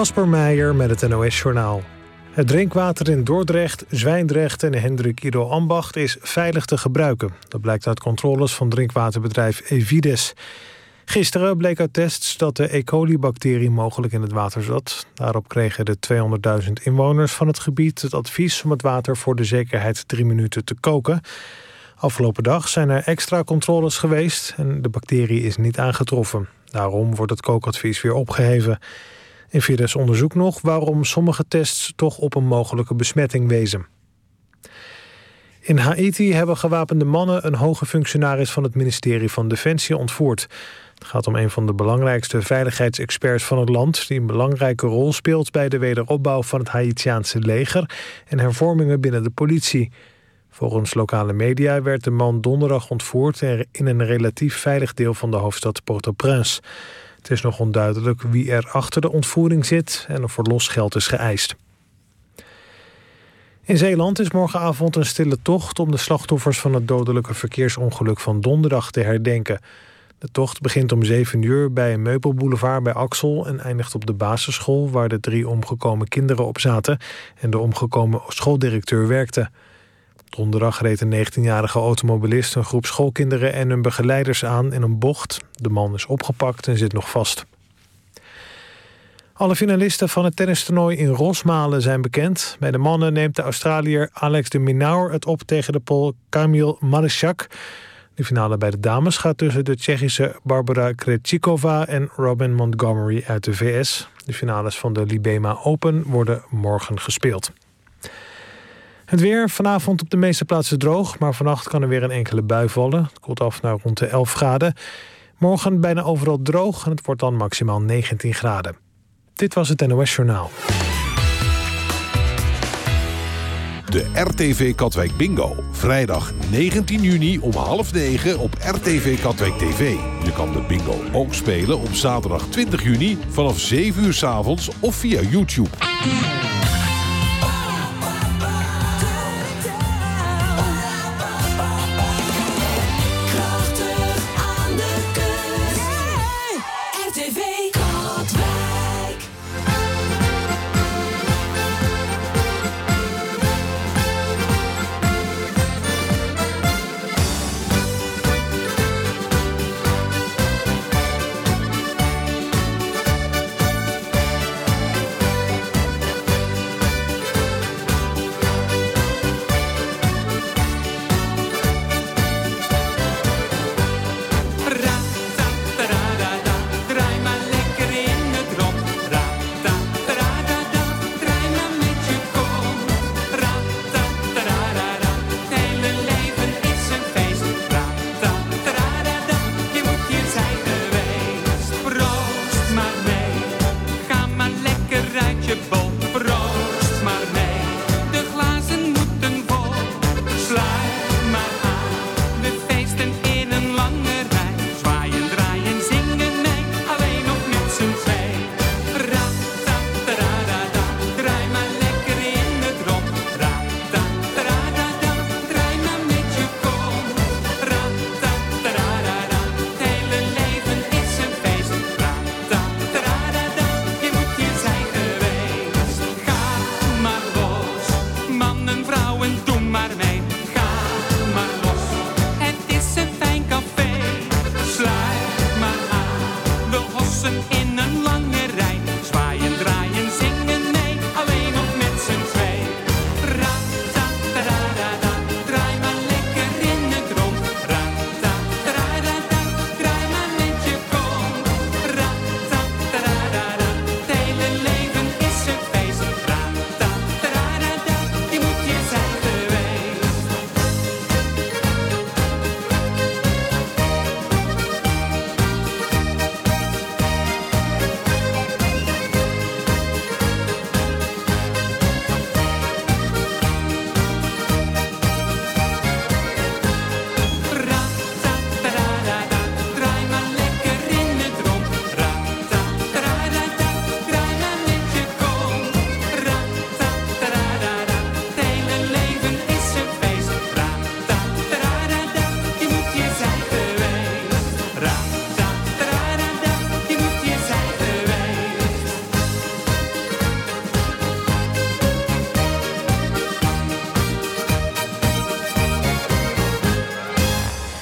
Kasper Meijer met het NOS-journaal. Het drinkwater in Dordrecht, Zwijndrecht en Hendrik Ido Ambacht is veilig te gebruiken. Dat blijkt uit controles van drinkwaterbedrijf Evides. Gisteren bleek uit tests dat de E. coli-bacterie mogelijk in het water zat. Daarop kregen de 200.000 inwoners van het gebied het advies om het water voor de zekerheid 3 minuten te koken. Afgelopen dag zijn er extra controles geweest en de bacterie is niet aangetroffen. Daarom wordt het kookadvies weer opgeheven. Evides onderzoekt nog waarom sommige tests toch op een mogelijke besmetting wezen. In Haïti hebben gewapende mannen een hoge functionaris van het ministerie van Defensie ontvoerd. Het gaat om een van de belangrijkste veiligheidsexperts van het land, die een belangrijke rol speelt bij de wederopbouw van het Haïtiaanse leger en hervormingen binnen de politie. Volgens lokale media werd de man donderdag ontvoerd in een relatief veilig deel van de hoofdstad Port-au-Prince. Het is nog onduidelijk wie er achter de ontvoering zit en of er losgeld is geëist. In Zeeland is morgenavond een stille tocht om de slachtoffers van het dodelijke verkeersongeluk van donderdag te herdenken. De tocht begint om 7 uur bij een meubelboulevard bij Axel en eindigt op de basisschool waar de 3 omgekomen kinderen op zaten en de omgekomen schooldirecteur werkte. Donderdag reed een 19-jarige automobilist een groep schoolkinderen en hun begeleiders aan in een bocht. De man is opgepakt en zit nog vast. Alle finalisten van het tennistoernooi in Rosmalen zijn bekend. Bij de mannen neemt de Australiër Alex de Minaur het op tegen de Pool Kamil Marysiak. De finale bij de dames gaat tussen de Tsjechische Barbara Krejcikova en Robin Montgomery uit de VS. De finales van de Libema Open worden morgen gespeeld. Het weer, vanavond op de meeste plaatsen droog, maar vannacht kan er weer een enkele bui vallen. Het koelt af naar rond de 11 graden. Morgen bijna overal droog en het wordt dan maximaal 19 graden. Dit was het NOS Journaal. De RTV Katwijk Bingo. Vrijdag 19 juni om 8:30 op RTV Katwijk TV. Je kan de bingo ook spelen op zaterdag 20 juni vanaf 7 uur 's avonds of via YouTube.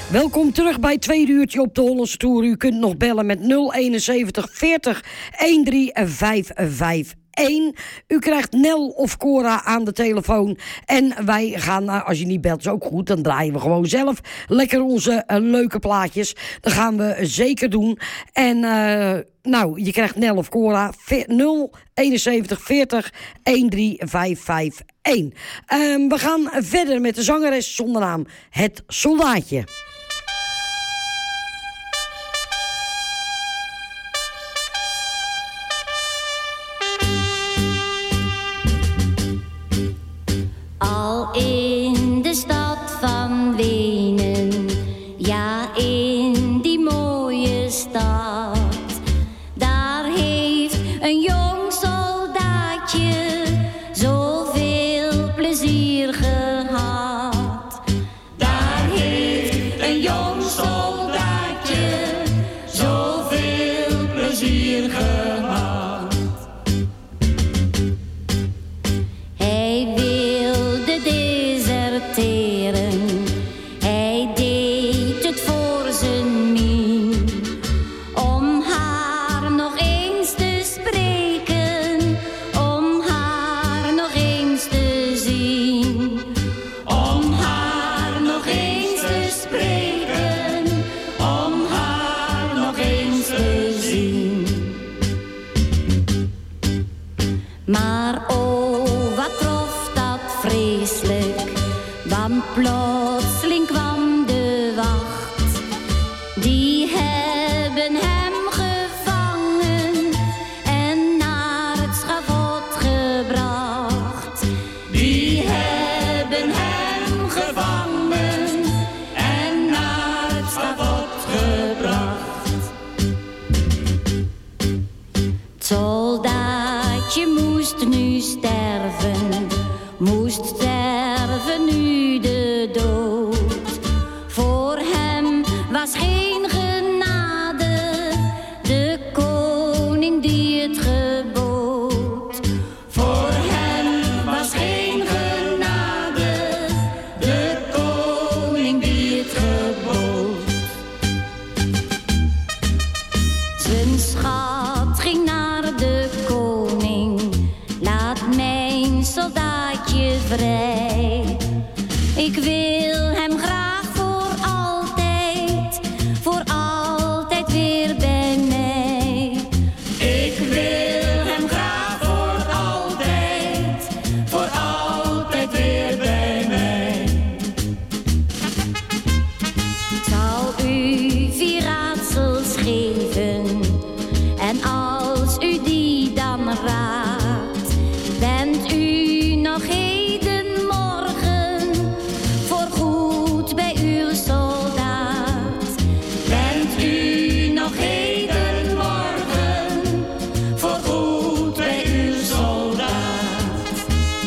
Welkom terug bij het tweede uurtje op de Hollandse Tour. U kunt nog bellen met 071 40 13551. U krijgt Nel of Cora aan de telefoon. En wij gaan, als je niet belt is ook goed, dan draaien we gewoon zelf lekker onze leuke plaatjes. Dat gaan we zeker doen. En je krijgt Nel of Cora 071 40 13551. We gaan verder met de zangeres zonder naam, Het Soldaatje. Al in de stad van Wenen, ja in die mooie stad, daar heeft een jong soldaatje zoveel plezier gehad. Daar heeft een jong soldaatje zoveel plezier gehad. Hij wilde deserteren, hij deed het voor zijn mien, om haar nog eens te spreken, om haar nog eens te zien. Om haar nog eens te spreken, om haar nog eens te zien. Maar oh, wat trof dat vreselijk, want plotseling kwam de wacht. Die hebben hem gevangen en naar het schavot gebracht. Die hebben hem gevangen en naar het schavot gebracht. Het soldaatje moest nu sterven, moest sterven nu de dood. Voor hem was geen genade, de koning die het gebood. Voor hem was geen genade, de koning die het gebood. Zijn schat ging naar de koning, laat mijn soldaatje vrij. Ik wil hem graag voor altijd weer bij mij. Ik wil hem graag voor altijd weer bij mij. Ik zal u 4 raadsels geven, en als u die dan raadt, bent u nog hedenmorgen voorgoed bij uw soldaat. Bent u nog hedenmorgen voorgoed bij uw soldaat.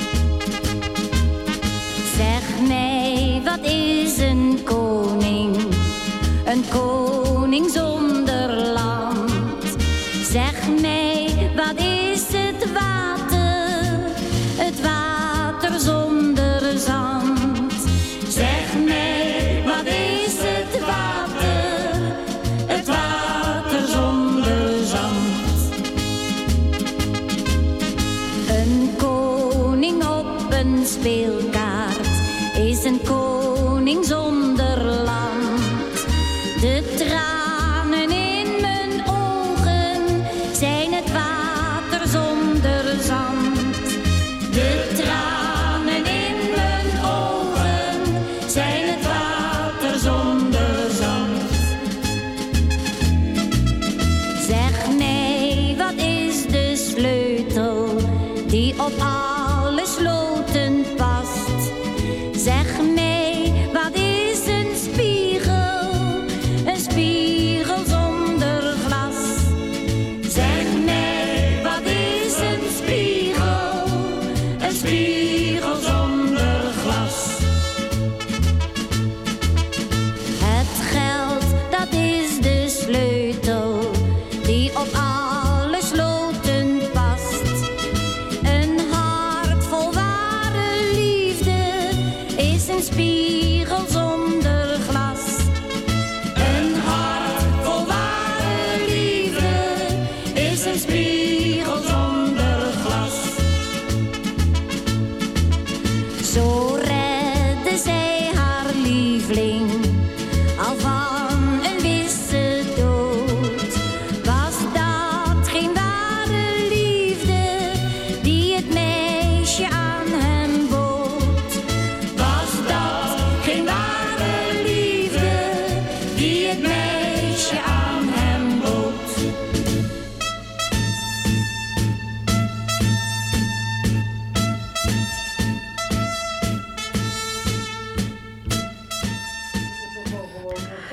Zeg mij, wat is een koning? Een koning zonder land. Zeg mij, wat is het water? Het water zonder zand. Zeg mij, wat is het water? Het water zonder zand. Een koning op een speelkaart is een koning zonder land. De tranen in mijn ogen zijn het water zonder zand. De tranen in mijn ogen zijn het water zonder zand. Zeg mij, wat is de sleutel die op alle sloten past? Zeg mij, wat is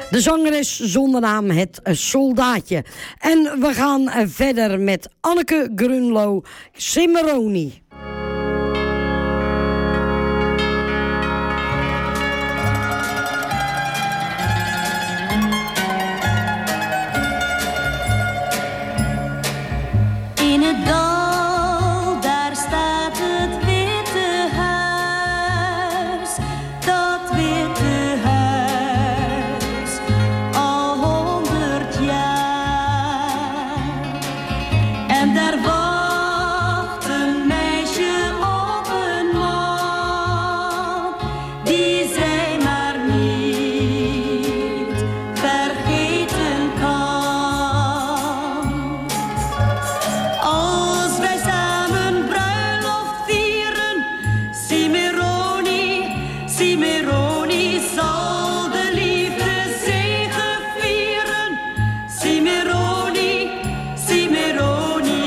De zangeres zonder naam Het Soldaatje. En we gaan verder met Anneke Grunlo, Cimarroni. In het dal, daar staat het witte huis. Dat witte huis, al 100 jaar. En daar wacht een meisje op een man, die zij maar niet vergeten kan. Als wij samen bruiloft vieren, Cimarroni, Cimarroni zal de liefde zegevieren. Cimarroni, Cimarroni.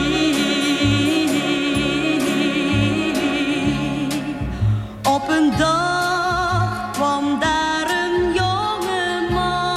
Op een dag kwam daar een jonge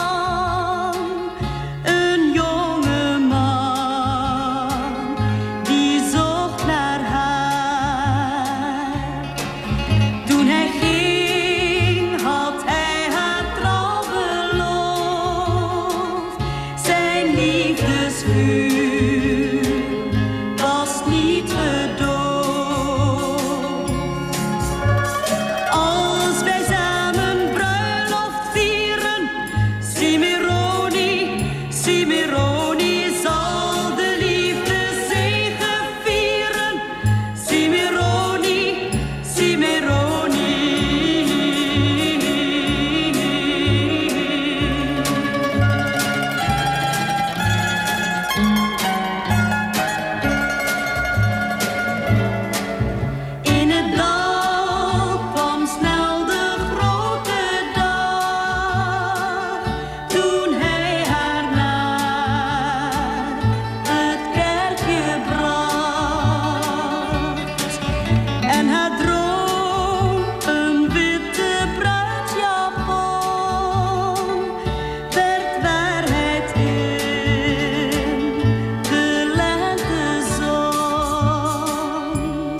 man, die zocht naar haar. Toen hij ging, had hij haar trouw beloofd. Zijn liefdesvuur was niet gedoofd. Als wij samen bruiloft vieren, Cimarroni, Cimarroni zal de liefde zegevieren. Cimarroni, Cimarroni. In het dal kwam snel de grote dag, toen hij haar naar het kerkje bracht. En haar droom, een witte bruidsjapon, werd waarheid in de lentezon.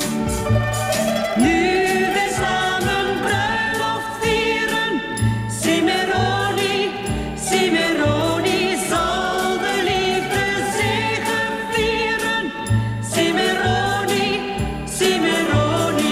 Nu wij samen bruiloft vieren, Cimarroni, Cimarroni zal de liefde zegevieren. Cimarroni, Cimarroni.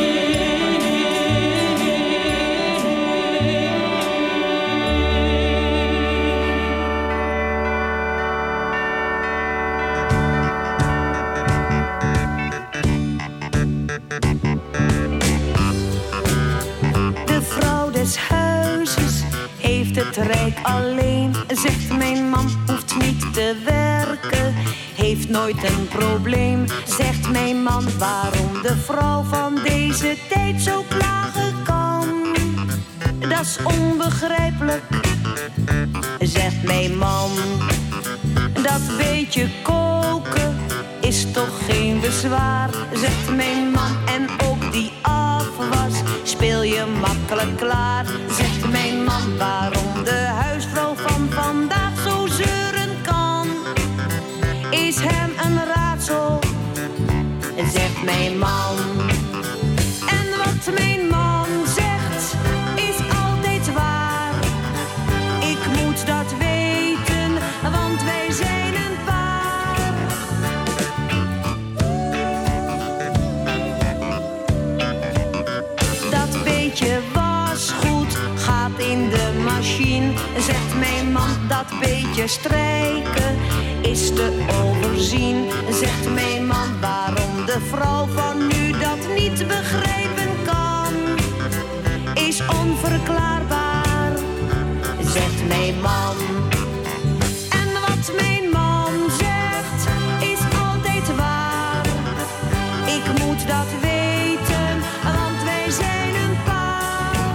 De vrouw des huizes heeft het rijk alleen. Zegt mijn man hoeft niet te werken, heeft nooit een probleem. Zegt mijn man waarom de vrouw van deze tijd zo klagen kan. Dat is onbegrijpelijk, zegt mijn man. Dat beetje koken is toch geen bezwaar, zegt mijn man. En ook die afwas speel je makkelijk klaar, zegt mijn man. Waarom de huisvrouw van vandaag zo zeuren kan, is hem een raadsel, zegt mijn man. En wat mijn man zegt is altijd waar. Ik moet dat weten, want wij zijn een paar. Dat beetje wasgoed gaat in de machine, zegt mijn man. Dat beetje strijken is te overzien, zegt mijn man. Waarom de vrouw van nu dat niet begrijpen kan, is onverklaarbaar, zegt mijn man. En wat mijn man zegt is altijd waar. Ik moet dat weten, want wij zijn een paar.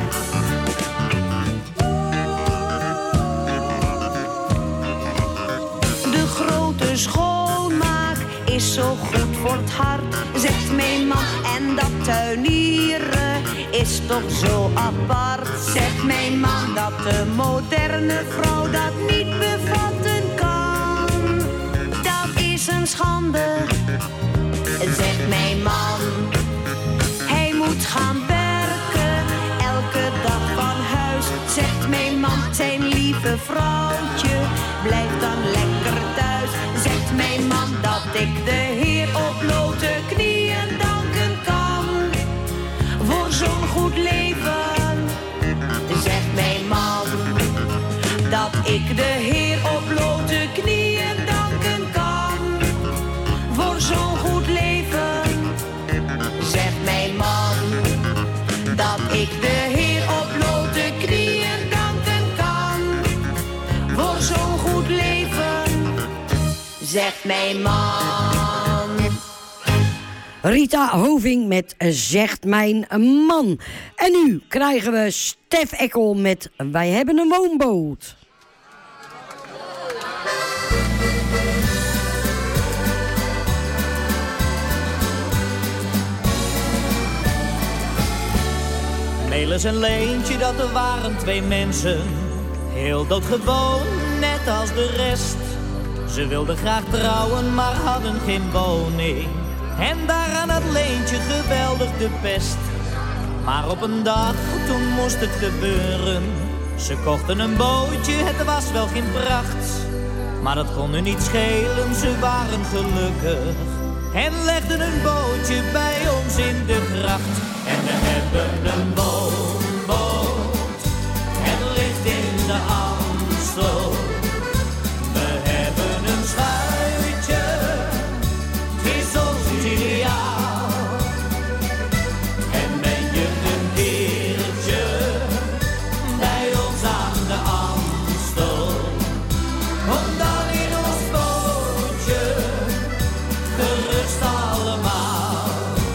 De grote schoonmaak is zo goed voor het hart, zegt mijn man. En dat tuinieren is toch zo apart. Zegt mijn man dat de moderne vrouw dat niet bevatten kan. Dat is een schande, zegt mijn man. Hij moet gaan werken, elke dag van huis. Zegt mijn man, zijn lieve vrouwtje, blijf dan lekker thuis. Zegt mijn man dat ik de Heer op blote knieën danken kan. Voor zo'n goed leven, zegt mijn man. Dat ik de Heer op blote knieën danken kan. Voor zo'n goed leven, zegt mijn man. Dat ik de Heer op blote knieën danken kan. Voor zo'n goed leven, zegt mijn man. Rita Hoving met Zegt Mijn Man. En nu krijgen we Stef Eckel met Wij hebben een woonboot. Melis en Leentje, dat er waren twee mensen. Heel doodgewoon, net als de rest. Ze wilden graag trouwen, maar hadden geen woning. En daaraan had Leentje geweldig de pest. Maar op een dag, toen moest het gebeuren. Ze kochten een bootje, het was wel geen pracht. Maar dat kon hun niet schelen, ze waren gelukkig. En legden een bootje bij ons in de gracht. En we hebben een woonboot. Het ligt in de Amstel. We hebben een schuitje. Het is ons ideaal. En ben je een keertje bij ons aan de Amstel, kom dan in ons bootje, gerust allemaal.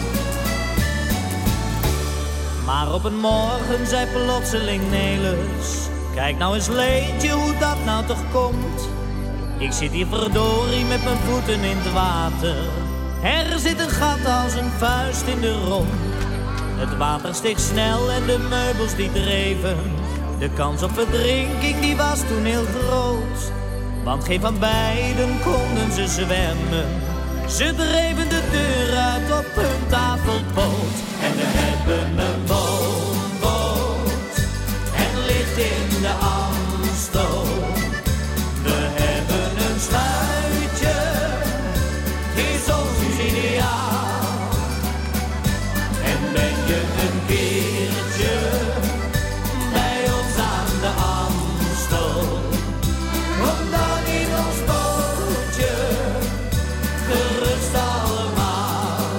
Maar op een morgen zei plotseling Nelis: kijk nou eens Leentje, hoe dat nou toch komt. Ik zit hier verdorie met mijn voeten in het water. Er zit een gat als een vuist in de romp. Het water steeg snel en de meubels die dreven. De kans op verdrinking die was toen heel groot. Want geen van beiden konden ze zwemmen. Ze dreven de deur uit op hun tafelpoot. En we hebben een woonboot. Het ligt in de Amstel. We hebben een schuitje. Het is ons ideaal. En ben je een keertje bij ons aan de Amstel, kom dan in ons bootje, gerust allemaal.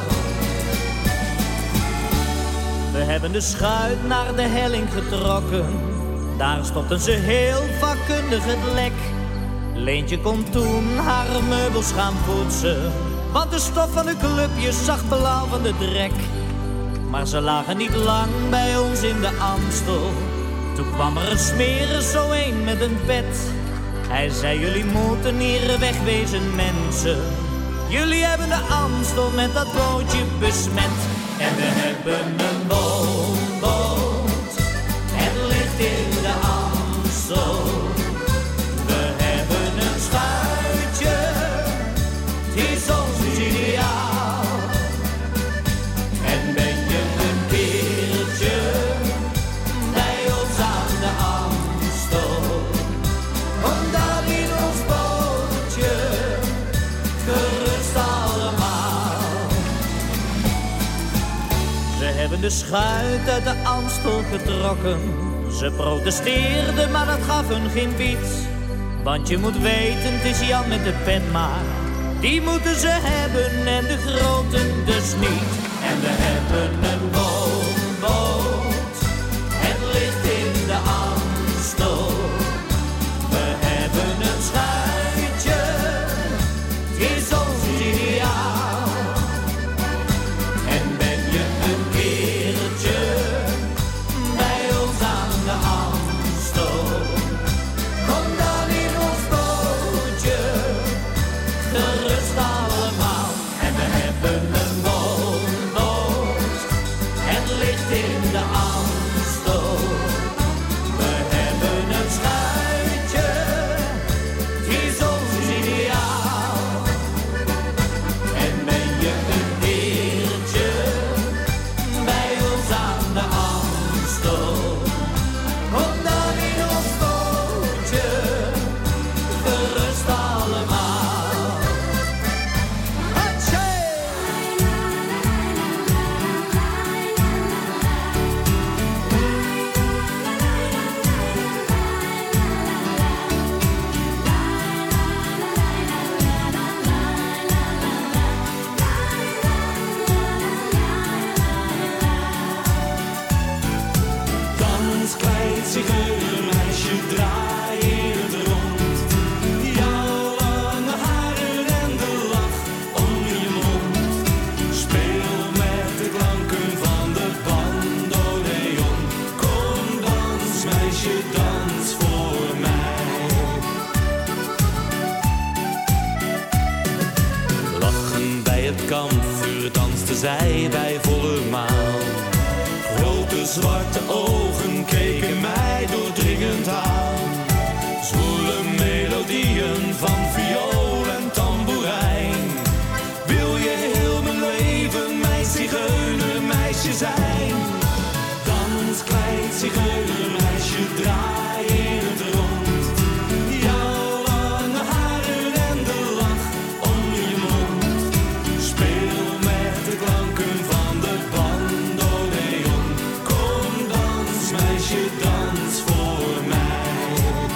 We hebben de schuit naar de helling getrokken. Daar stopten ze heel vakkundig het lek. Leentje kon toen haar meubels gaan poetsen, want de stof van de clubjes zag blauw van de drek. Maar ze lagen niet lang bij ons in de Amstel. Toen kwam er een smerer, zo een met een pet. Hij zei: jullie moeten hier wegwezen, mensen. Jullie hebben de Amstel met dat bootje besmet. En we hebben een woonboot. Het ligt in de Amstel. We hebben een schuitje. Het is ons ideaal. En ben je een keertje bij ons aan de Amstel, kom dan in ons bootje, gerust allemaal. Ze hebben de schuit uit de Amstel getrokken. Ze protesteerden, maar dat gaf hun geen bied. Want je moet weten, het is Jan met de pen maar. Die moeten ze hebben en de groten dus niet. En we hebben een woonboot. Het ligt in de Amstel. We hebben een schuitje. Het is ons ideaal. En ben je een keertje bij ons aan de Amstel, kom dan in ons bootje, gerust allemaal. En we hebben een woonboot. Het zij bij volle maan. Grote zwarte ogen keken mij doordringend aan. Zwoele melodieën van viool en tamboerijn. Wil je heel mijn leven mijn zigeunermeisje zijn? Dans, klein zigeunermeisje, draai in het rond. Jouw lange haren en de lach om je mond. Speel met de klanken van de bandoneon. Kom dans, meisje, dans voor mij.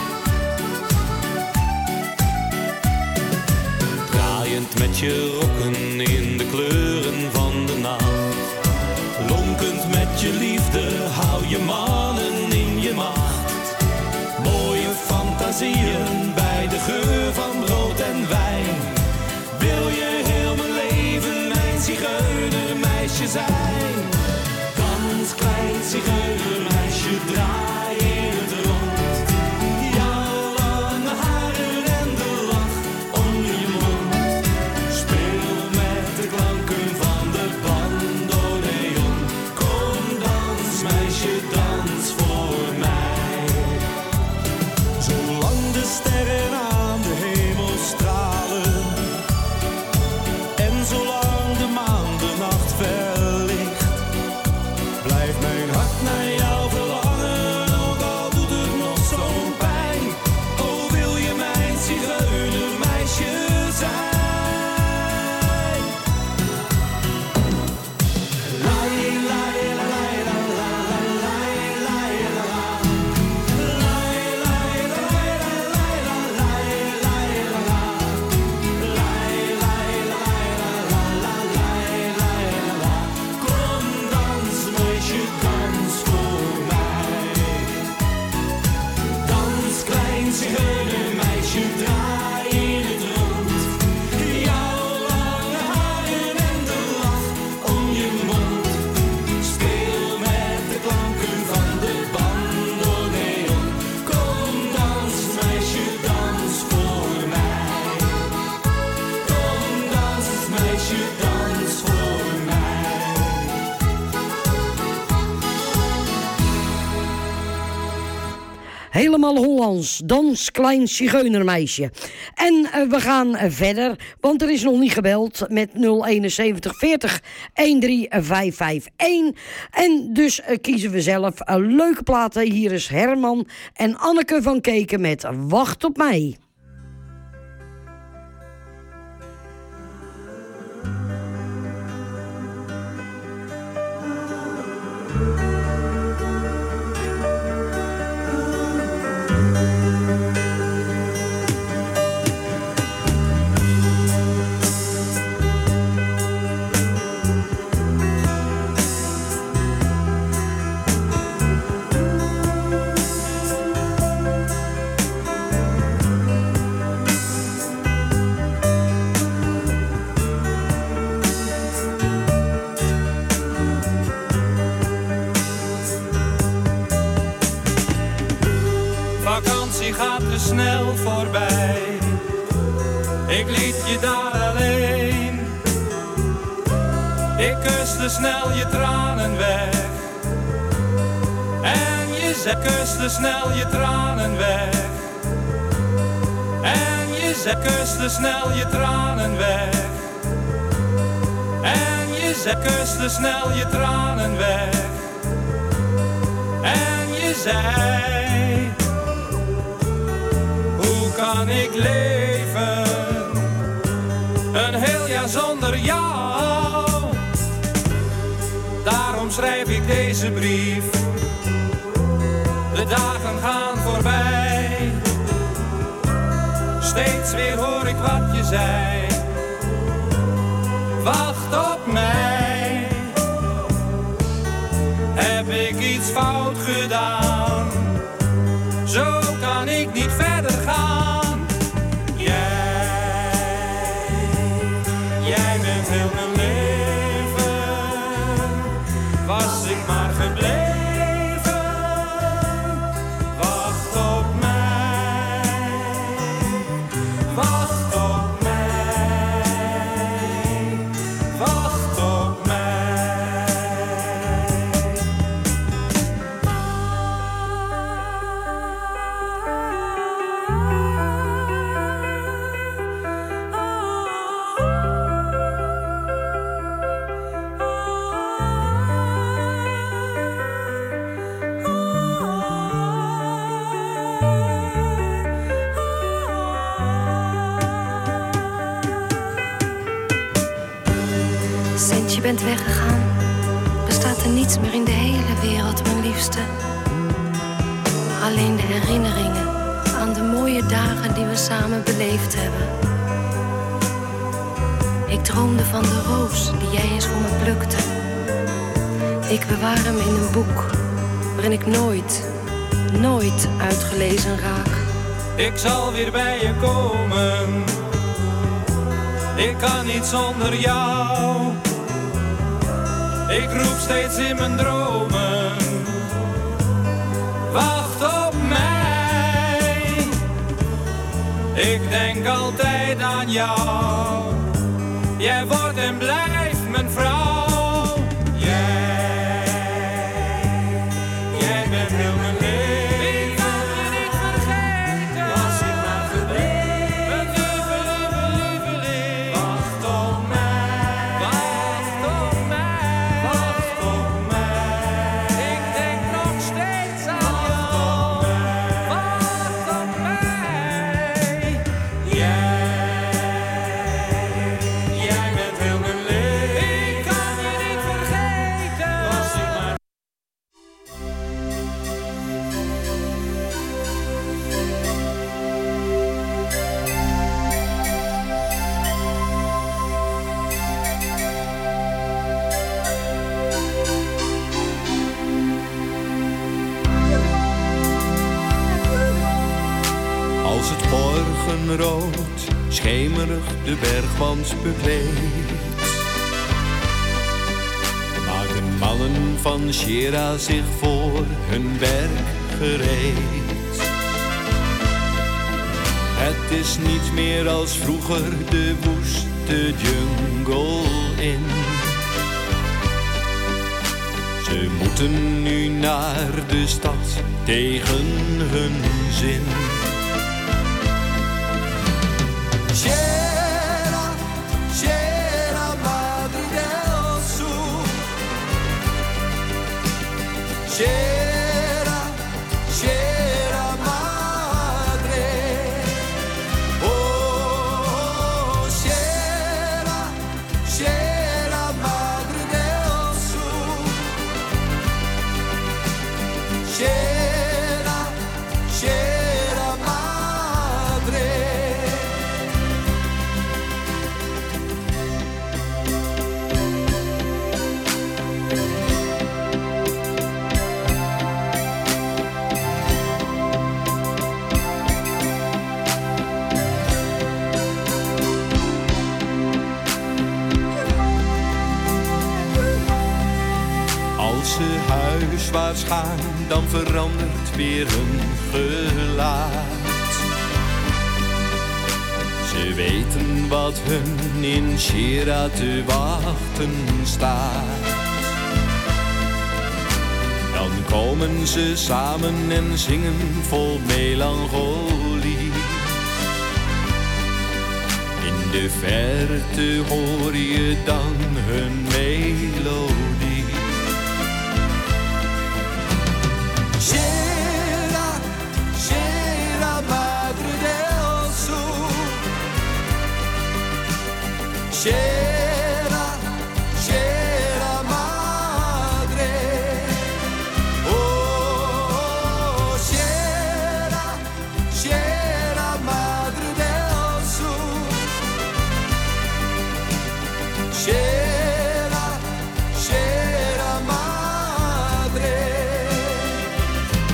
Draaiend met je rokken in de kleuren van de nacht. Lonkend met je liefde, hou je mannen in je macht. Mooie fantasieën bij de geur van brood en wijn. Wil je heel mijn leven mijn zigeunermeisje zijn? Dans, klein zigeunermeisje, draai in het rond. Jouw lange haren en de lach om je mond. Speel met de klanken van de bandoneon. Kom dans, meisje, dans voor mij. Zolang de sterren aan de hemel stralen en zolang de maan de nacht verlicht, blijft mijn hart naar jou verlangen, ook al doet het nog zo'n pijn. Oh, wil je mijn zigeunermeisje zijn? Lai, lai, lai, la, la, la, lai, lai, la, la. Lai, lai, lai, lai, la, lai, lai, la, la. Lai, lai, lai, la, la, lai, lai, la, la. Kom dans, meisje, dans voor mij. Dans, klein zigeunermeisje, draai in het rond. Jouw lange haren en de lach om je mond. Speel met de klanken van de bandoneon. Kom dans, meisje, dans voor mij. Kom dans, meisje, dans voor mij. Helemaal Hollands, dans klein zigeunermeisje. En we gaan verder, want er is nog niet gebeld met 071 40 13551. En dus kiezen we zelf leuke platen. Hier is Herman en Anneke van Keken met Wacht op mij. Vakantie gaat te snel voorbij. Ik liet je daar alleen. Ik kuste snel je tranen weg. En je kuste snel je tranen weg. En je kuste snel je tranen weg. En je kuste snel je tranen weg. En je zei: hoe kan ik leven? Een heel jaar zonder jou. Daarom schrijf ik deze brief. De dagen gaan voorbij. Steeds weer hoor ik wat je zei. Wacht op mij. Heb ik iets fout gedaan? Zo kan ik niet verder gaan. Jij bent heel mijn leven. Was ik maar gebleven. Wacht op mij. Wacht op mij. Wacht op mij. bent weggegaan, bestaat er niets meer in de hele wereld, mijn liefste. Alleen de herinneringen aan de mooie dagen die we samen beleefd hebben. Ik droomde van de roos die jij eens voor me plukte. Ik bewaar hem in een boek waarin ik nooit uitgelezen raak. Ik zal weer bij je komen. Ik kan niet zonder jou. Ik roep steeds in mijn dromen. Wacht op mij. Ik denk altijd aan jou. Jij wordt en blijft mijn vrouw. Jij bent heel mijn leven. Ik kan je niet vergeten. Was ik maar gebleven. Mijn lieve, lieve, lieveling. Wacht op mij. Wacht op mij. Wacht op mij. Ik denk nog steeds aan jou. Wacht op mij. Jij bent heel mijn leven. Ik kan je niet vergeten. Was ik maar Als het morgenrood schemerig de bergwand bekleedt, maken mannen van Shira zich voor hun werk gereed. Het is niet meer als vroeger de woeste jungle in. Ze moeten nu naar de stad tegen hun zin. Shera, Shera, Madre del Sur. Shera, Shera, Madre. Oh, Shera, Shera, Madre del Sur. Shera, Shera, Madre. Als ze huiswaarts gaan, dan verandert weer hun gelaat. Ze weten wat hun in Shira te wachten staat. Dan komen ze samen en zingen vol melancholie. In de verte hoor je dan hun melodie. Shera, Shera, Madre del Sur. Shera, Shera, Madre. Oh, Shera, Shera, Madre del Sur. Shera, Shera, Madre.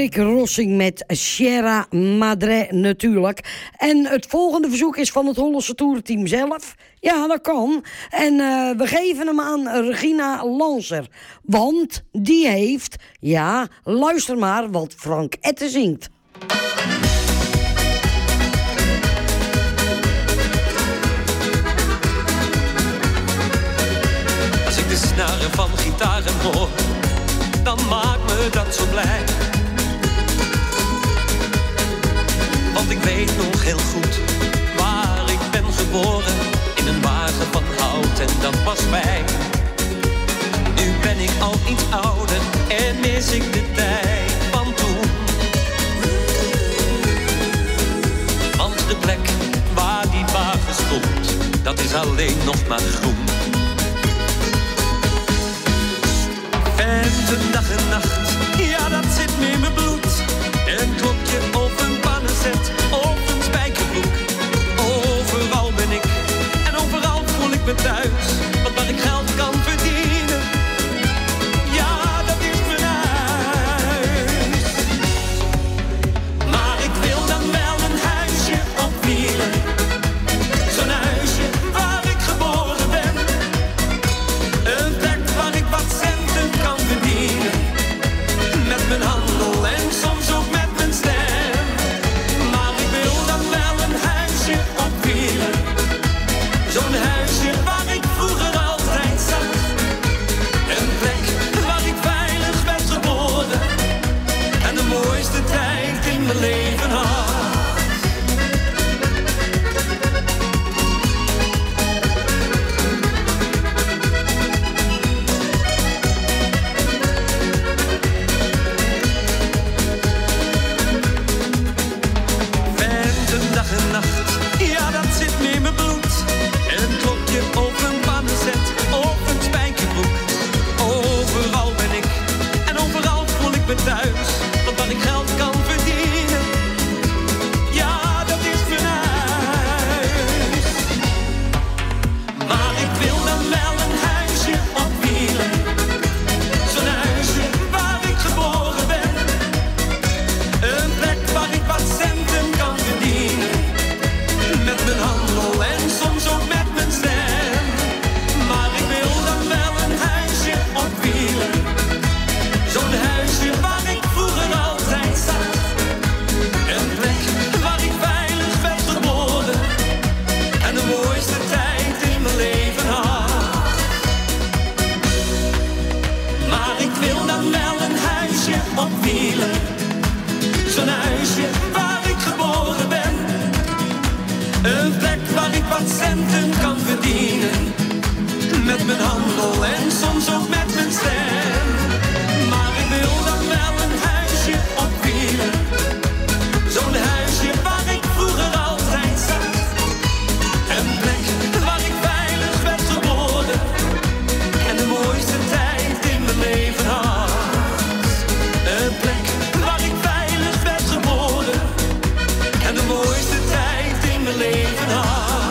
Erik Rossing met Sierra Madre natuurlijk. En het volgende verzoek is van het Hollandse Toerenteam zelf. Ja, dat kan. En we geven hem aan Regina Lanser. Want die heeft, ja, luister maar wat Frank Etten zingt. Als ik de snaren van gitaren hoor, dan maakt me dat zo blij. Want ik weet nog heel goed waar ik ben geboren. In een wagen van hout en dat was mij. Nu ben ik al iets ouder en mis ik de tijd van toen. Want de plek waar die wagen stond, dat is alleen nog maar groen. En dag en nacht, ja dat zit me in mijn bloed. Een klokje of een pannenzet of een spijkerbroek. Overal ben ik en overal voel ik me thuis. Want waar ik geld kan verdienen, ja dat is mijn huis. Maar ik wil dan wel een huisje op wielen. Zo'n huisje waar ik geboren ben. Een plek waar ik wat centen kan verdienen. Met mijn handel en soms ook met mijn stem. Maar ik wil dan wel een huisje op wielen. Zo'n huisje waar ik vroeger altijd zat. Een plek waar ik veilig werd geboren. En de mooiste tijd in mijn leven had. Dag en nacht, ja dat zit me in mijn bloed. Een klokje of een pannenzet of een spijkerbroek. Overal ben ik en overal voel ik me thuis. Want waar ik geld kan verdienen, ja dat is mijn huis. Maar ik wil dan wel een huisje op wielen. Zo'n huisje waar ik geboren ben. Een plek waar ik wat centen kan verdienen. Met mijn handel en soms ook met mijn stem. Maar ik wil dan wel een huisje op wielen. Zo'n huisje waar ik vroeger altijd zat. Een plek waar ik veilig werd geboren. En de mooiste tijd in mijn leven had. Maar ik wil dan wel een huisje op wielen. Zo'n huisje waar ik geboren ben. Een plek waar ik wat centen kan verdienen. Met mijn handel en soms ook met mijn stem. Maar ik wil dan wel een huisje op wielen. Zo'n huisje waar ik vroeger altijd zat. Een plek waar ik veilig werd geboren. En de mooiste tijd in mijn leven had. Een plek waar ik veilig werd geboren. En de mooiste tijd in mijn leven had.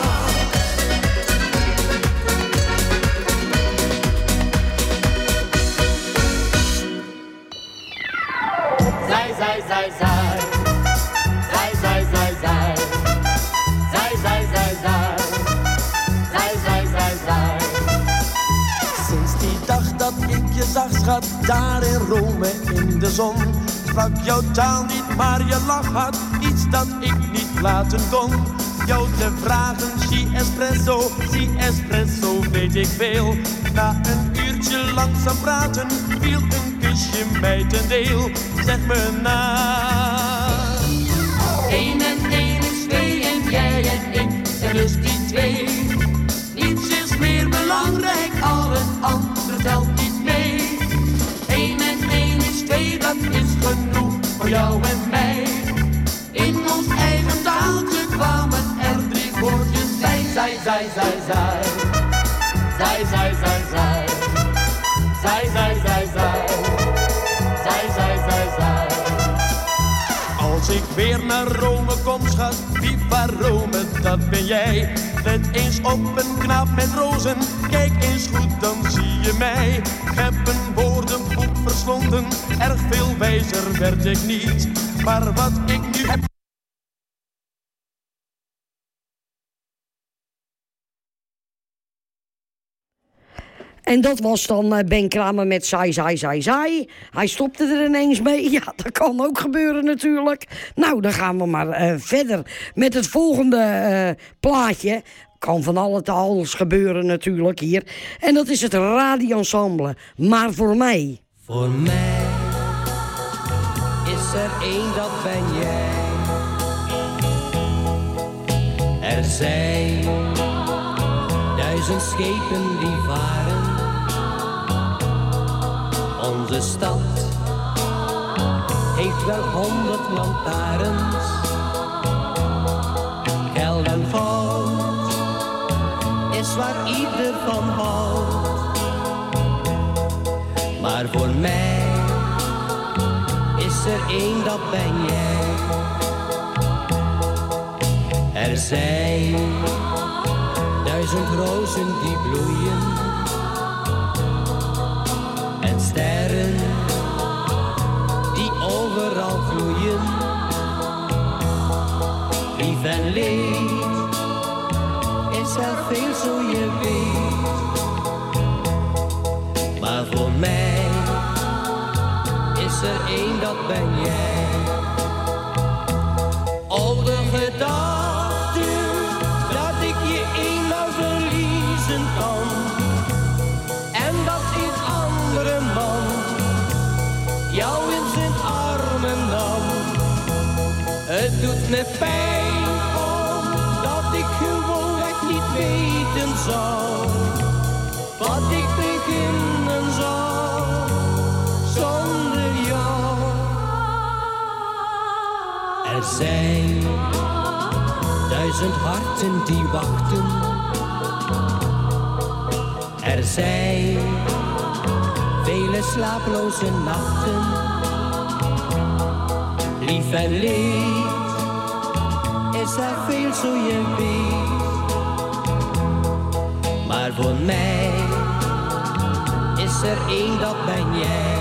Zij, zij, zij, zij. Zij, zij, zij, zij. Zij, zij, zij, zij. Zij, zij, zij, zij. Sinds die dag dat ik je zag, schat, daar in Rome in de zon, sprak jouw taal niet, maar je lach had iets dat ik niet laten kon. Jou te vragen, si espresso, weet ik veel. Na een uurtje langzaam praten, viel een kusje mij ten deel. Zeg me na. 1 en 1 is 2 en jij en ik zijn dus die 2. Niets is meer belangrijk, al het andere telt niet mee. 1 en 1 is 2, dat is genoeg voor jou en mij. In ons eigen taaltje kwamen er 3 woordjes bij. Zij, zij, zij, zij. Zij, zij, zij, zij. Zij, zij, zij, zij. Zij, zij, zij, zij. Als ik weer naar Rome kom, schat, viva Rome, dat ben jij. Let eens op een knaap met rozen, kijk eens goed, dan zie je mij. Ik heb een woordenboek verslonden, erg veel wijzer werd ik niet. Maar wat ik nu heb... En dat was dan Ben Kramer met Saai, Saai, Saai, Saai. Hij stopte er ineens mee. Ja, dat kan ook gebeuren natuurlijk. Nou, dan gaan we maar verder met het volgende plaatje. Kan van alles gebeuren natuurlijk hier. En dat is het radioensemble. Maar voor mij. Voor mij is er één, dat ben jij. Er zijn 1000 schepen die varen. Onze stad heeft wel 100 lantaarns. Geld en goud is waar ieder van houdt. Maar voor mij is er één, dat ben jij. Er zijn 1000 rozen die bloeien. En sterren die overal gloeien. Lief en leed is er veel, zo je weet. Maar voor mij is er één, dat ben jij. Oude gedachten dat ik je eenmaal verliezen kan. En dat een andere man jou in zijn armen nam. Het doet me pijn omdat ik gewoonweg niet weten zou wat ik beginnen zou zonder jou. Er zijn 1000 harten die wachten. Er zijn vele slaaploze nachten. Lief en leed is er veel, zo je weet. Maar voor mij is er één, dat ben jij.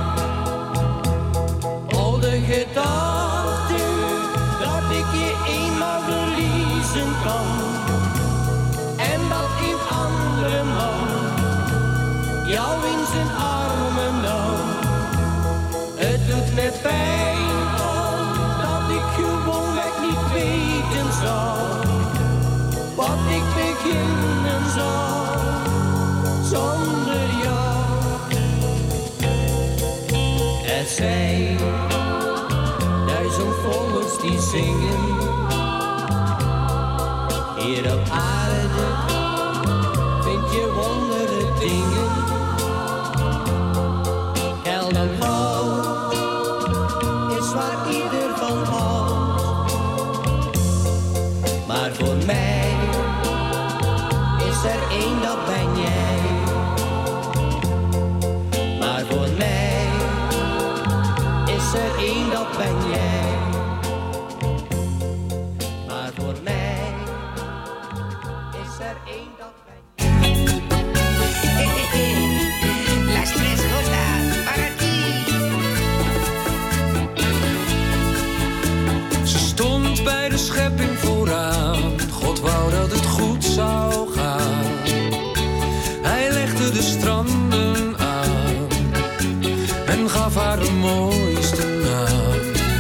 Oude gedachten dat ik je eenmaal verliezen kan. En dat een andere man jou in zijn armen nam. Het doet me pijn omdat ik gewoonweg niet weten zou wat ik beginnen zou zonder jou. Er zijn 1000 vogels die zingen. Hier op aarde vind je wondere dingen. Geld en goud is waar ieder van houdt. Maar voor mij is er één, dat ben jij. Maar voor mij is er één, dat ben jij. Maar voor mij is er één, dat ben jij. Las tres gotas para ti. Ze stond bij de schepping vooraan. God wou dat het goed zou gaan. Hij legde de stranden aan en gaf haar de mooiste naam.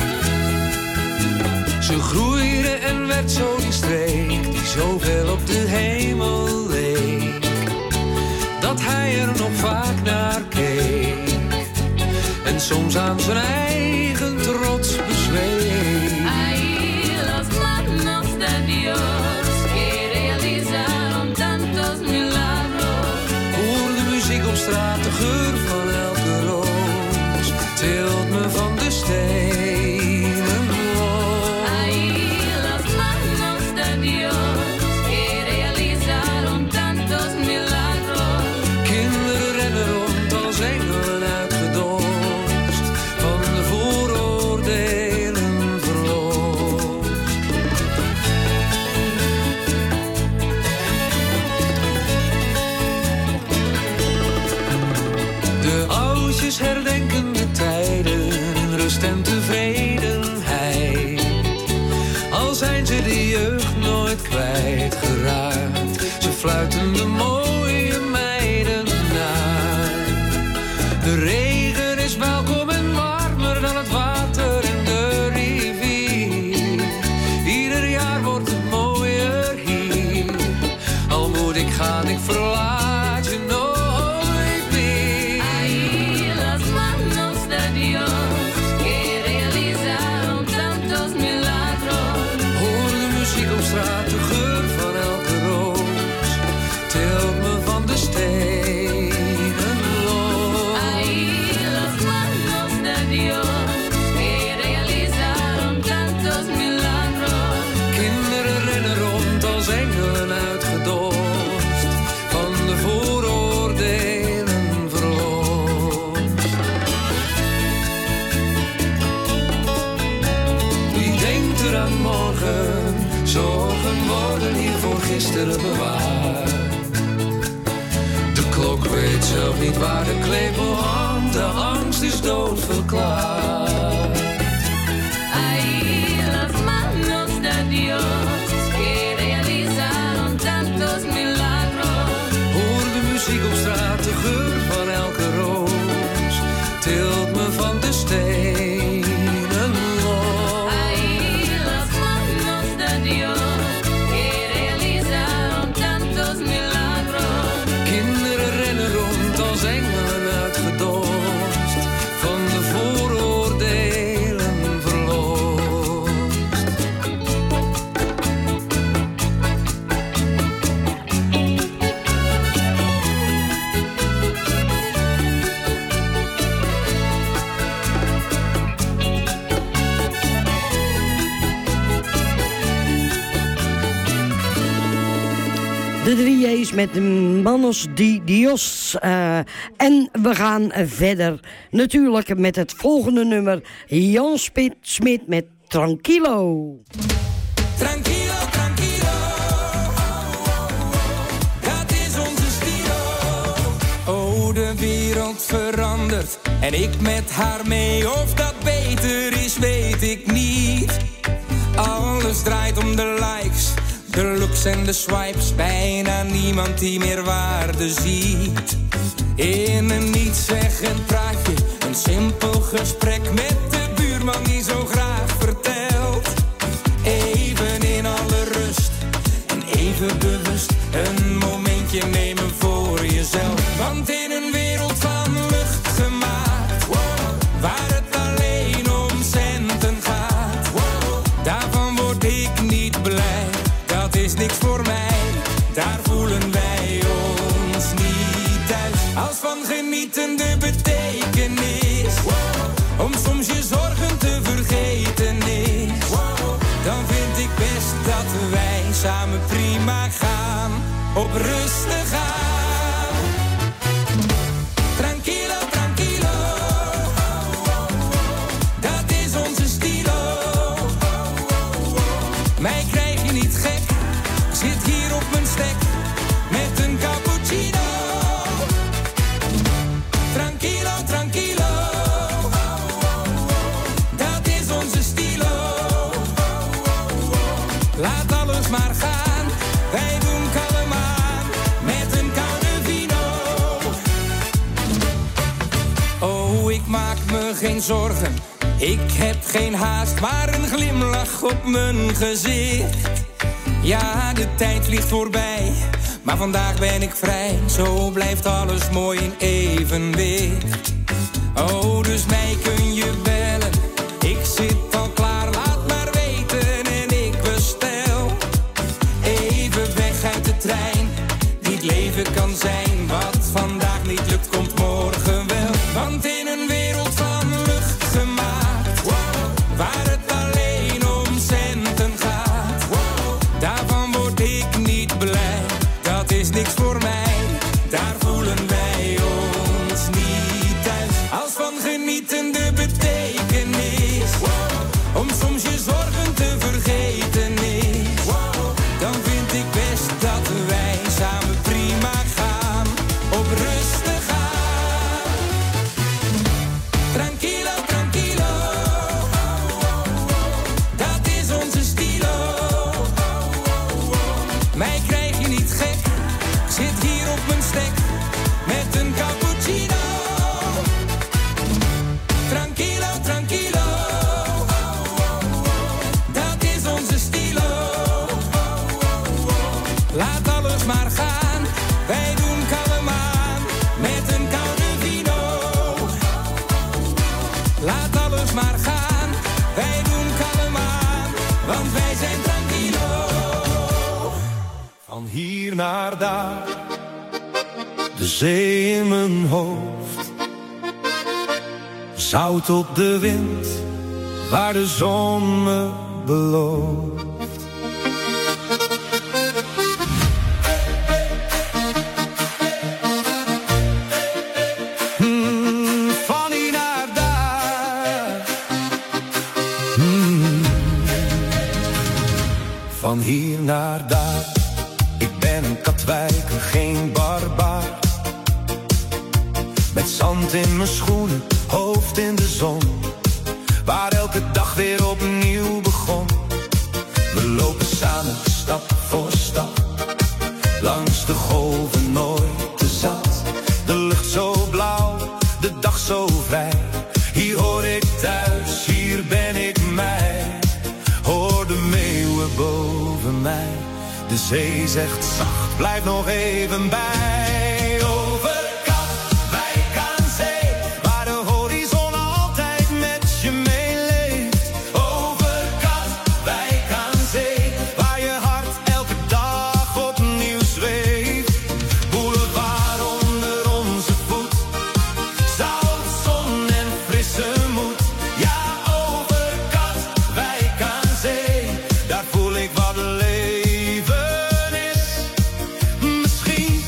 Ze groeide en werd zo die streek die zoveel op de hemel leek, dat hij er nog vaak naar keek en soms aan zijn eigen trots bezweek. Ahí las manos de Dios que realizaron tantos milagros. Hoor de muziek op straat, de geur van elke roos, tilt me van de stenen los. Ahí las manos de Dios que realizaron tantos milagros. Kinderen rennen rond als engelen uitgedost van de vooroorlog. gaan, ik verlaat je nooit meer. Ahí las manos de Dios que realizaron tantos milagros. Hoor de muziek op straat, de geur van elke roos, tilt me van de stenen los. Ahí las manos de Dios que realizaron tantos milagros. Kinderen rennen rond als engelen uitgedoofd, van de vooroordelen verlost. Wie denkt er aan morgen? Zorgen worden hier voor gisteren bewaard. De klok weet zelf niet waar de klepel hangt, de angst is doodverklaard. Ahí las manos de Dios que realizaron tantos milagros. Hoor de muziek op straat, de geur van elke roos, tilt me van de stenen los. Ahí las manos de Dios que realizaron tantos milagros. Kinderen rennen rond als engelen uitgedoofd, van de vooroordelen verlost. De 3 J's met de Manos di Dios. En we gaan verder natuurlijk met het volgende nummer. Jan Smit met Tranquilo. Tranquilo, tranquilo. Dat is onze stilo. Oh, de wereld verandert en ik met haar mee. Of dat beter is, weet ik niet. Alles draait om de likes, de looks en de swipes. Bijna niemand die meer waarde ziet. In een nietszeggend praatje, een simpel gesprek met de buurman die zo graag vertelt. Even in alle rust en even bewust een momentje nemen voor jezelf. Want in een wereld van lucht gemaakt, waar het alleen om centen gaat, daarvan word ik niet blij. Dat is niks voor mij, daar voelen wij ons niet thuis. Als van genieten de betekenis, om soms je zorgen te vergeten is, dan vind ik best dat wij samen prima gaan, op rustig aan. Tranquilo, tranquilo, dat is onze stilo. Mij krijg je niet gek, zit hier op mijn stek met een cappuccino. Tranquilo, tranquilo, dat is onze stilo. Laat alles maar gaan, wij doen kalm aan met een koude vino. Oh, ik maak me geen zorgen, ik heb geen haast, maar een glimlach op mijn gezicht. Ja, de tijd vliegt voorbij, maar vandaag ben ik vrij. Zo blijft alles mooi in evenwicht. Oh, dus mij kun je bellen, ik zit al klaar, laat maar weten en ik bestel. Even weg uit de trein, die het leven kan zijn. Wat vandaag niet lukt, komt morgen wel. Want in een wereld van lucht gemaakt, waar het alleen om centen gaat, daarvan word ik niet blij. Dat is niks voor mij, daar voelen wij ons niet thuis. Als van genieten de betekenis, om soms je zorgen te vergeten is, dan vind ik best dat wij samen prima gaan, op rustig aan. Tranquilo, tranquilo, dat is onze stilo. Mij krijg je niet gek, zit hier op mijn stek met een cappuccino. Tranquilo, tranquilo, dat is onze stilo. Laat alles maar gaan, Van hier naar daar, de zee in mijn hoofd. Zout op de wind, waar de zon me belooft. Van hier naar daar. Van hier naar daar. Ik ben een Katwijker, geen barbaar. Met zand in mijn schoenen, hoofd in de zon. Waar elke dag weer opnieuw begon. We lopen samen, stap voor stap. Langs de golven, nooit te zat. De lucht zo blauw, de dag zo vrij. Hier hoor ik thuis, hier ben ik mij. Hoor de meeuwen boven mij. De zee zegt zacht, blijf nog even bij. Over Katwijk aan zee, waar de horizon altijd met je meeleeft. Over Katwijk aan zee, waar je hart elke dag opnieuw zweeft. Boulevard onder onze voet, zout, zon en frisse moed. Ja, over Katwijk aan zee, daar voel ik wat leven is. Misschien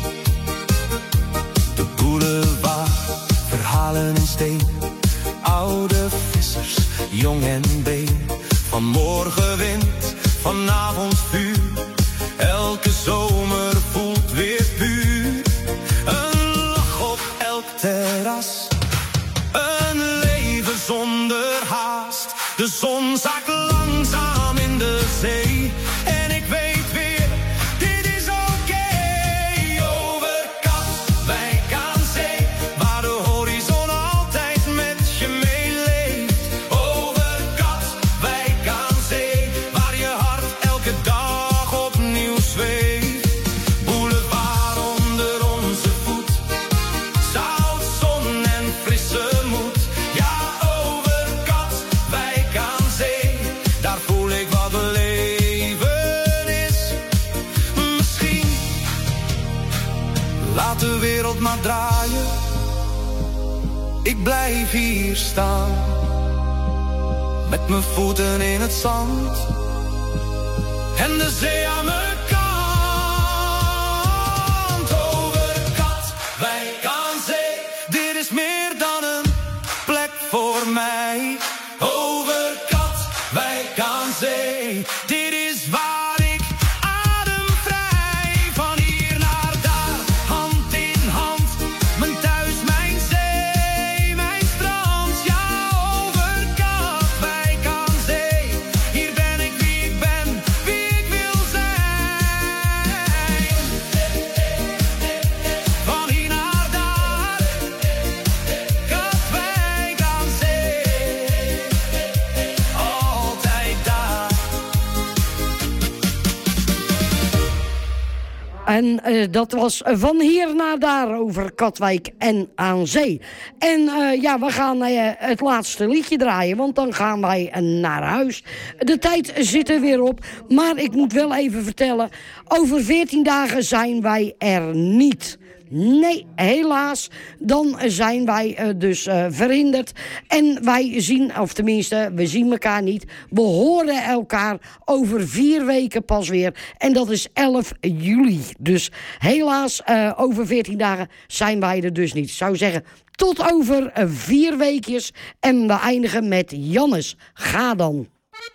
de boulevard, verhalen in steen. Oude vissers, jong en been. Van morgenwind, vanavond vuur. Elke zomer voelt weer puur. Een lach op elk terras. Een leven zonder haast. De zon zaakt langzaam in de zee. En ik weet weer, dit is oké. Over Katwijk aan zee, waar de horizon altijd met je meeleeft. Over Katwijk aan zee, waar je hart elke dag opnieuw zweeft. Boulevard onder onze voet, zout, zon en frisse moed. Ja, over Katwijk aan zee, daar voel ik wat leven is. Misschien laat de wereld maar draaien. Ik blijf hier staan, met mijn voeten in het zand en de zee aan mijn kant. Over Katwijk aan zee, dit is meer dan een plek voor mij. Over Katwijk aan zee, dit is waar ik ademvrij. Van hier naar daar, hand in hand, mijn thuis, mijn zee, mijn strand. Ja, over Katwijk aan zee, hier ben ik wie ik ben, wie ik wil zijn. Van hier naar daar, Katwijk aan zee, altijd daar. En dat was van hier naar daar over Katwijk en aan zee. En ja, we gaan het laatste liedje draaien, want dan gaan wij naar huis. De tijd zit er weer op, maar ik moet wel even vertellen, over 14 dagen zijn wij er niet. Nee, helaas, dan zijn wij dus verhinderd. En wij zien, of tenminste, we zien elkaar niet. We horen elkaar over 4 weken pas weer. En dat is 11 juli. Dus helaas, over 14 dagen zijn wij er dus niet. Ik zou zeggen, tot over 4 weekjes. En we eindigen met Jannes. Ga dan.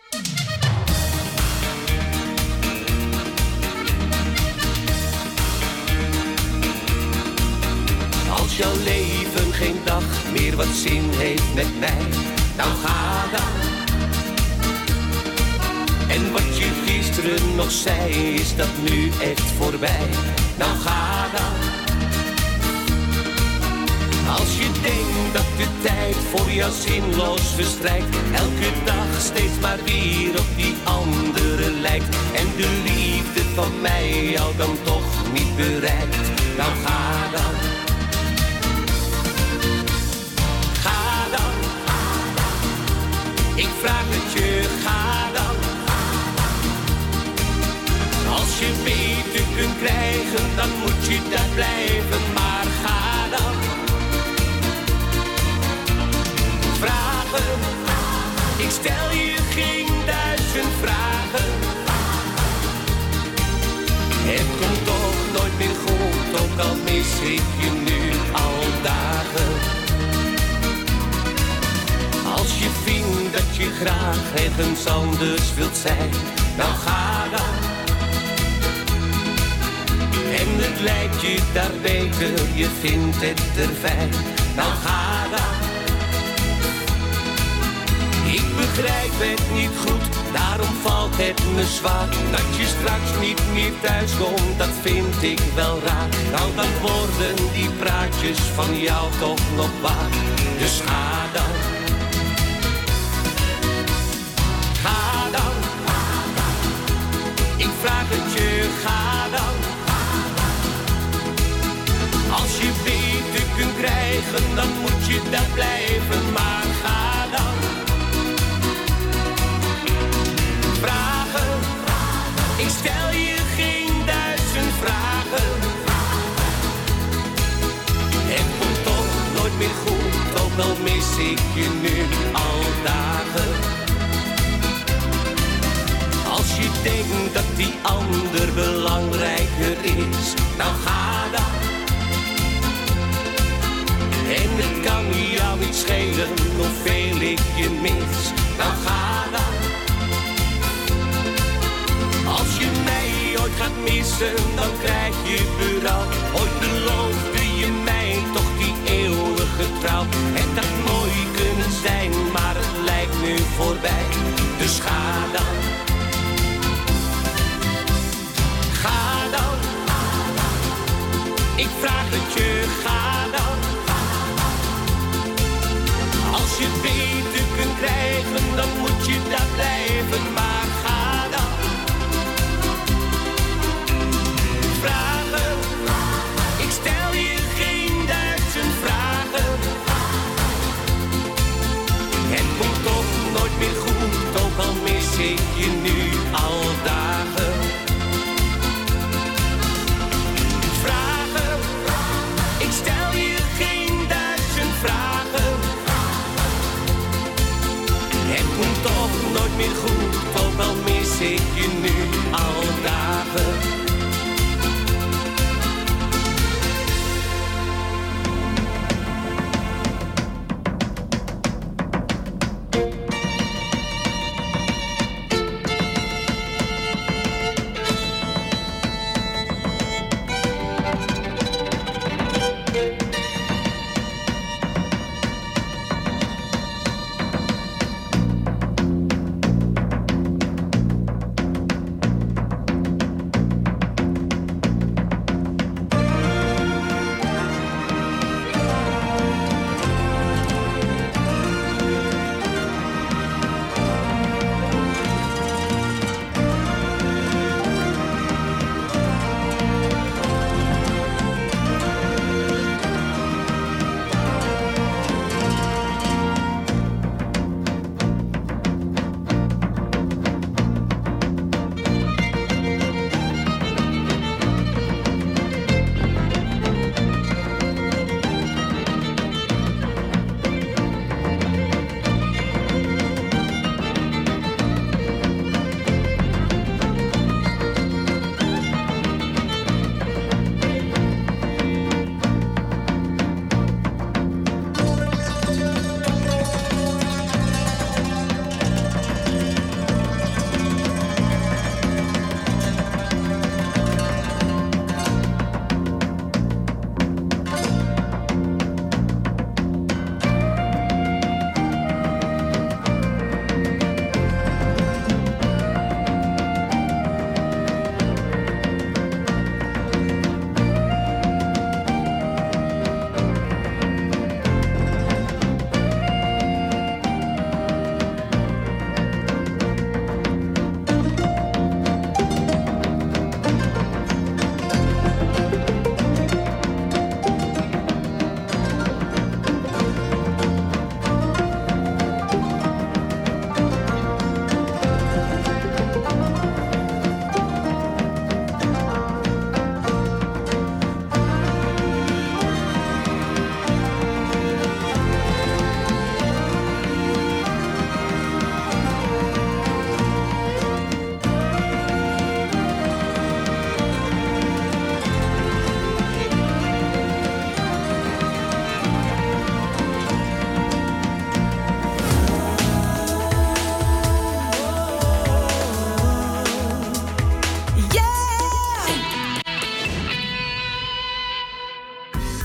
Als jouw leven geen dag meer wat zin heeft met mij, nou ga dan. En wat je gisteren nog zei, is dat nu echt voorbij, nou ga dan. Als je denkt dat de tijd voor jou zinloos verstrijkt, elke dag steeds maar weer op die andere lijkt, en de liefde van mij jou dan toch niet bereikt, nou ga dan. Ik vraag het je, ga dan. Als je beter kunt krijgen, dan moet je daar blijven, maar ga dan. Vragen, ik stel je geen 1000 vragen. Het komt toch nooit meer goed, ook al mis ik je nu al dagen. Als je vindt dat je graag ergens anders wilt zijn, nou ga dan. En het lijkt je daar beter, je vindt het er fijn, nou ga dan. Ik begrijp het niet goed, daarom valt het me zwaar. Dat je straks niet meer thuis komt, dat vind ik wel raar. Nou dan worden die praatjes van jou toch nog waar. Dus ga dan. Ga dan. Ik vraag het je, ga dan. Als je beter kunt krijgen, dan moet je daar blijven, maar ga dan. Vragen, ik stel je geen 1000 vragen. Het komt toch nooit meer goed, ook al mis ik je nu al dagen. Als je denkt dat die ander belangrijker is, nou ga dan. En het kan jou niet schelen hoeveel ik je mis, nou ga dan. Als je mij ooit gaat missen, dan krijg je berouw. Ooit beloofde je mij toch die eeuwige trouw. Het had mooi kunnen zijn, maar het lijkt nu voorbij. Dus ga dan. Ga dan. Ik vraag het je, ga dan. Als je beter kunt krijgen, dan moet je daar blijven, maar ga dan. Vragen, ik stel je geen 1000 vragen. Het komt toch nooit meer goed, ook al mis ik je nu al dagen. Vragen, ik stel je geen 1000 vragen. Het komt toch nooit meer goed,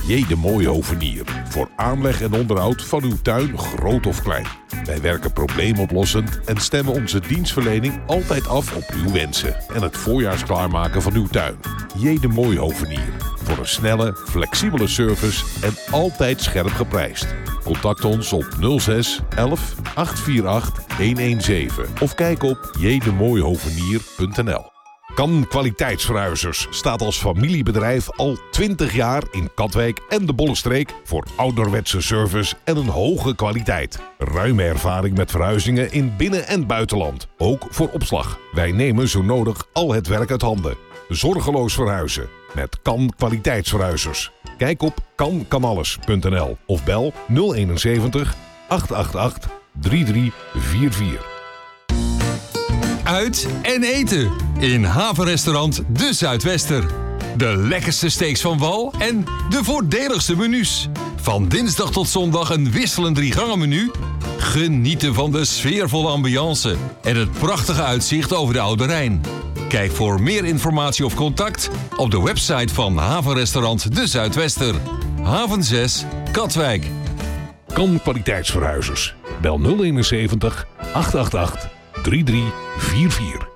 J. de Mooie Hovenier. Voor aanleg en onderhoud van uw tuin, groot of klein. Wij werken probleemoplossend en stemmen onze dienstverlening altijd af op uw wensen en het voorjaarsklaarmaken van uw tuin. J. de Mooie Hovenier. Voor een snelle, flexibele service en altijd scherp geprijsd. Contact ons op 06 11 848 117 of kijk op jdemooihovenier.nl. Kan Kwaliteitsverhuizers staat als familiebedrijf al 20 jaar in Katwijk en de Bollenstreek voor ouderwetse service en een hoge kwaliteit. Ruime ervaring met verhuizingen in binnen- en buitenland, ook voor opslag. Wij nemen zo nodig al het werk uit handen. Zorgeloos verhuizen met Kan Kwaliteitsverhuizers. Kijk op kankanalles.nl of bel 071 888 3344. Uit en eten in havenrestaurant De Zuidwester. De lekkerste steaks van wal en de voordeligste menus. Van dinsdag tot zondag een wisselend 3-gangen-menu. Genieten van de sfeervolle ambiance en het prachtige uitzicht over de Oude Rijn. Kijk voor meer informatie of contact op de website van havenrestaurant De Zuidwester. Haven 6, Katwijk. Kan Kwaliteitsverhuizers. Bel 071 888 3344.